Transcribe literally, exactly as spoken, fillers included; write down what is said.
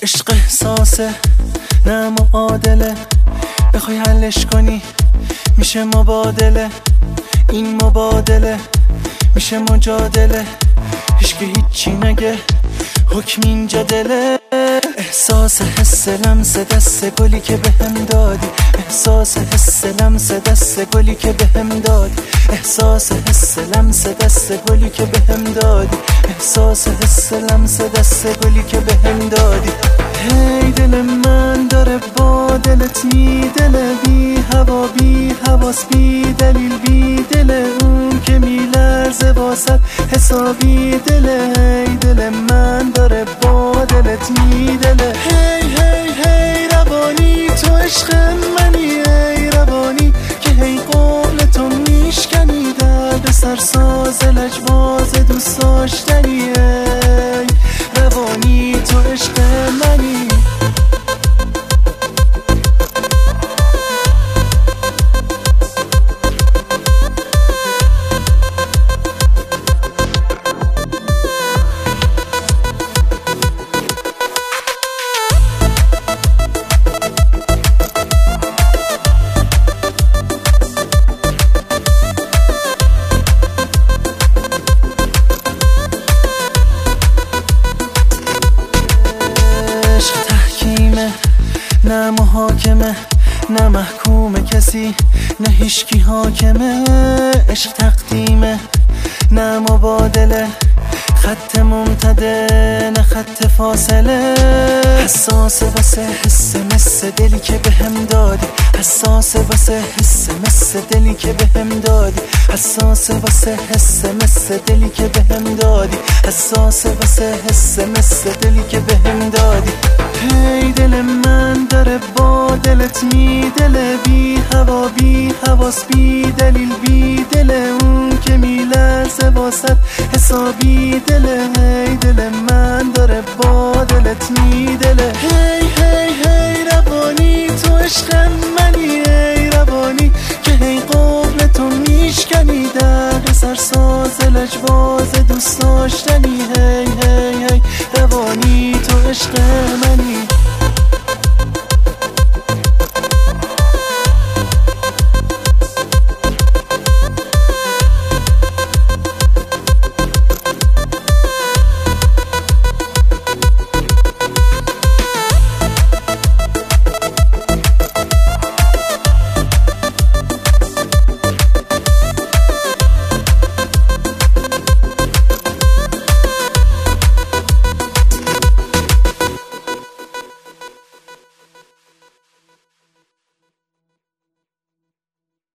عشق احساسه نه معادله، بخوای حلش کنی میشه مبادله، این مبادله میشه مجادله، هیچکی هیچی نگه حکم اینجا دله. احساس حس لمس دست گلی که بهم دادی، احساس حس لمس دست گلی که بهم دادی، احساس حس لمس دست گلی که بهم دادی، احساس حس لمس دست گلی که بهم دادی. هی دل من داره با دلت میدله، بی هوا بی حواس بی دلیل بی دل اون که میلرزه واسد حسابی دله. هی دل من داره با دلت میدله، هی هی هی روانی تو عشق منی، هی روانی که هی قول تو میشکنی، درد سرساز لجباز دوست داشتنی، هی روانی تو عشق منی. نه محاکمه نه محکوم کسی، نه هیچکی حاکمه. عشق تقدیمه نه مبادله، خط ممتده نه خط فاصله. حساس واسه حس مثل دلی که بهم دادی، حساس واسه حس مثل دلی که بهم دادی، حساس واسه حس مثل دلی که بهم دادی، حساس واسه حس مثل دلی که بهم دادی. هی دل من داره با دلت میدله، بی هوا بی حواس بی دلیل بی دل اون که میلرزه واسد حسابی دله. هی دل من داره با دلت میدله، هی هی هی روانی تو عشق منی، هی روانی که هی قول تو میشکنی، درد سرساز لجباز دوست داشتنی، هی هی هی روانی تو عشق منی.